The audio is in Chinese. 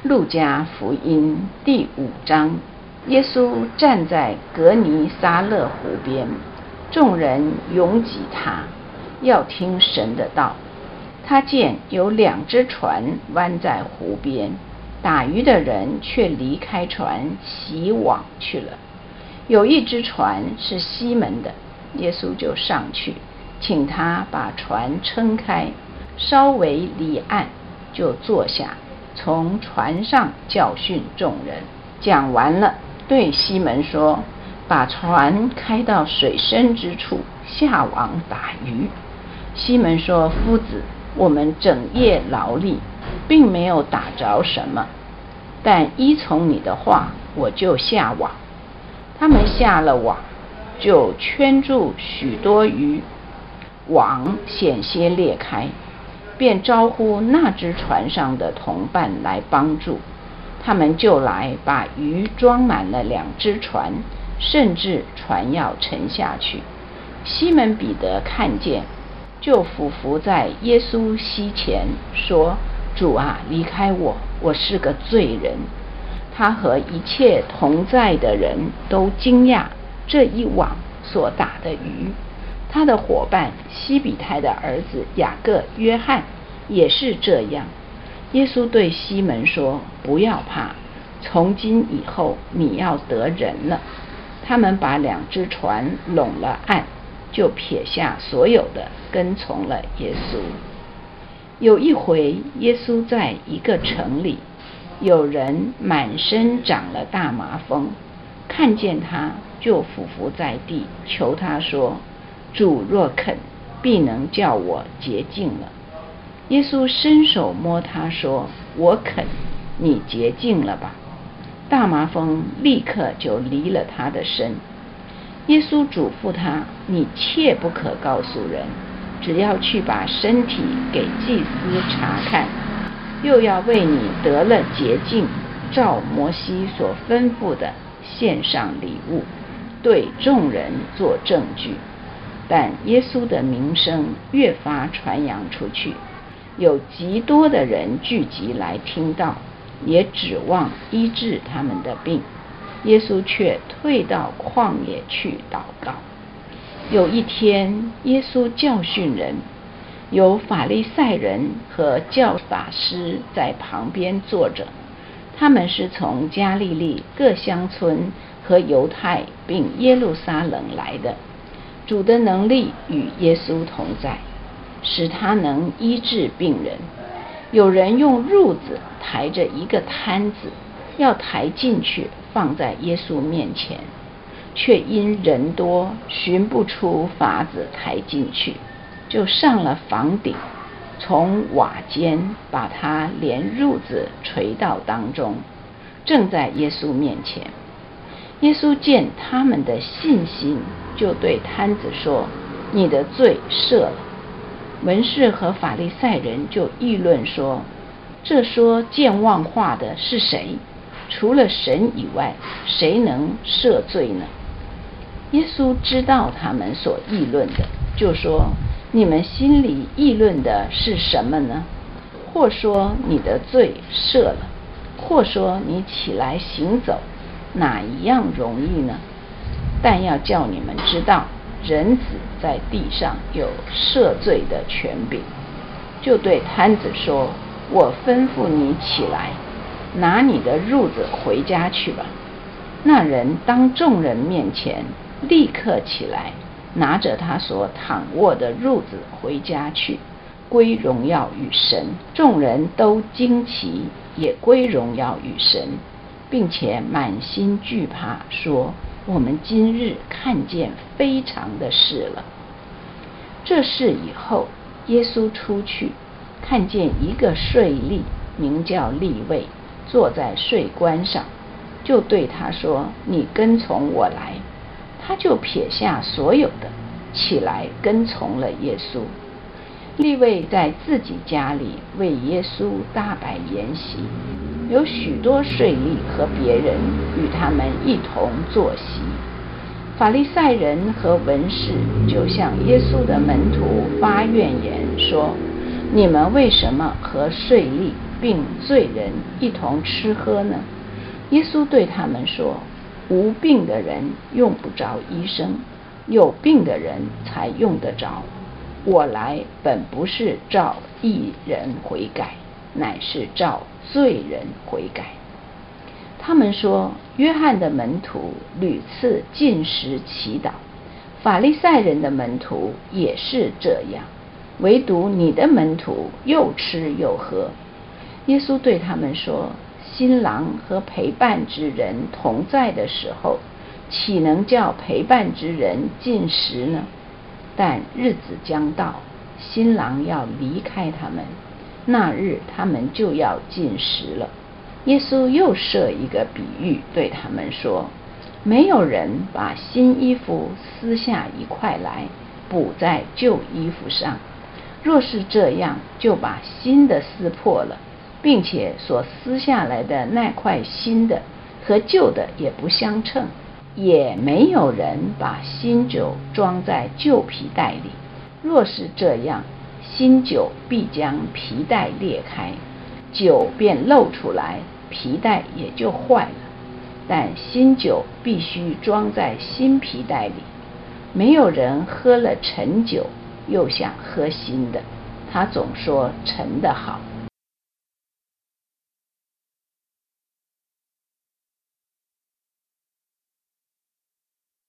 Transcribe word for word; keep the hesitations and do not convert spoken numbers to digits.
路加福音第五章，耶稣站在革尼撒勒湖边，众人拥挤他，要听神的道。他见有两只船弯在湖边，打鱼的人却离开船洗网去了。有一只船是西门的，耶稣就上去，请他把船撑开，稍微离岸，就坐下，从船上教训众人。讲完了，对西门说：把船开到水深之处，下网打鱼。西门说：夫子，我们整夜劳力，并没有打着什么，但依从你的话，我就下网。他们下了网，就圈住许多鱼，网险些裂开，便招呼那只船上的同伴来帮助。他们就来把鱼装满了两只船，甚至船要沉下去。西门彼得看见，就俯伏在耶稣膝前说：主啊，离开我，我是个罪人。他和一切同在的人都惊讶这一网所打的鱼。他的伙伴西比太的儿子雅各、约翰也是这样。耶稣对西门说：不要怕，从今以后你要得人了。他们把两只船拢了岸，就撇下所有的，跟从了耶稣。有一回，耶稣在一个城里，有人满身长了大麻风，看见他，就俯伏在地，求他说：主若肯，必能叫我洁净了。耶稣伸手摸他说：我肯，你洁净了吧。大麻风立刻就离了他的身。耶稣嘱咐他：你切不可告诉人，只要去把身体给祭司查看，又要为你得了洁净，照摩西所吩咐的献上礼物，对众人做证据。但耶稣的名声越发传扬出去，有极多的人聚集来听道，也指望医治他们的病。耶稣却退到旷野去祷告。有一天，耶稣教训人，有法利赛人和教法师在旁边坐着，他们是从加利利各乡村和犹太并耶路撒冷来的。主的能力与耶稣同在，使他能医治病人。有人用褥子抬着一个摊子，要抬进去放在耶稣面前，却因人多，寻不出法子抬进去，就上了房顶，从瓦间把他连褥子垂到当中，正在耶稣面前。耶稣见他们的信心，就对摊子说：你的罪赦了。文士和法利赛人就议论说：这说健忘话的是谁？除了神以外，谁能赦罪呢？耶稣知道他们所议论的，就说：你们心里议论的是什么呢？或说你的罪赦了，或说你起来行走，哪一样容易呢？但要叫你们知道，人子在地上有赦罪的权柄。就对摊子说：我吩咐你起来，拿你的褥子回家去吧。那人当众人面前立刻起来，拿着他所躺卧的褥子回家去，归荣耀与神。众人都惊奇，也归荣耀与神，并且满心惧怕，说：我们今日看见非常的事了。这事以后，耶稣出去，看见一个税吏，名叫利未，坐在税关上，就对他说：你跟从我来。他就撇下所有的，起来跟从了耶稣。利未在自己家里为耶稣大摆筵席，有许多税吏和别人与他们一同坐席。法利赛人和文士就向耶稣的门徒发怨言，说：你们为什么和税吏并罪人一同吃喝呢？耶稣对他们说，无病的人用不着医生，有病的人才用得着。我来本不是召义人悔改，乃是召罪人悔改。他们说，约翰的门徒屡次禁食祈祷，法利赛人的门徒也是这样，唯独你的门徒又吃又喝。耶稣对他们说，新郎和陪伴之人同在的时候，岂能叫陪伴之人禁食呢？但日子将到，新郎要离开他们，那日他们就要禁食了。耶稣又设一个比喻对他们说，没有人把新衣服撕下一块来补在旧衣服上，若是这样，就把新的撕破了，并且所撕下来的那块新的和旧的也不相称。也没有人把新酒装在旧皮袋里，若是这样，新酒必将皮袋裂开，酒便漏出来，皮袋也就坏了。但新酒必须装在新皮袋里。没有人喝了陈酒又想喝新的，他总说陈的好。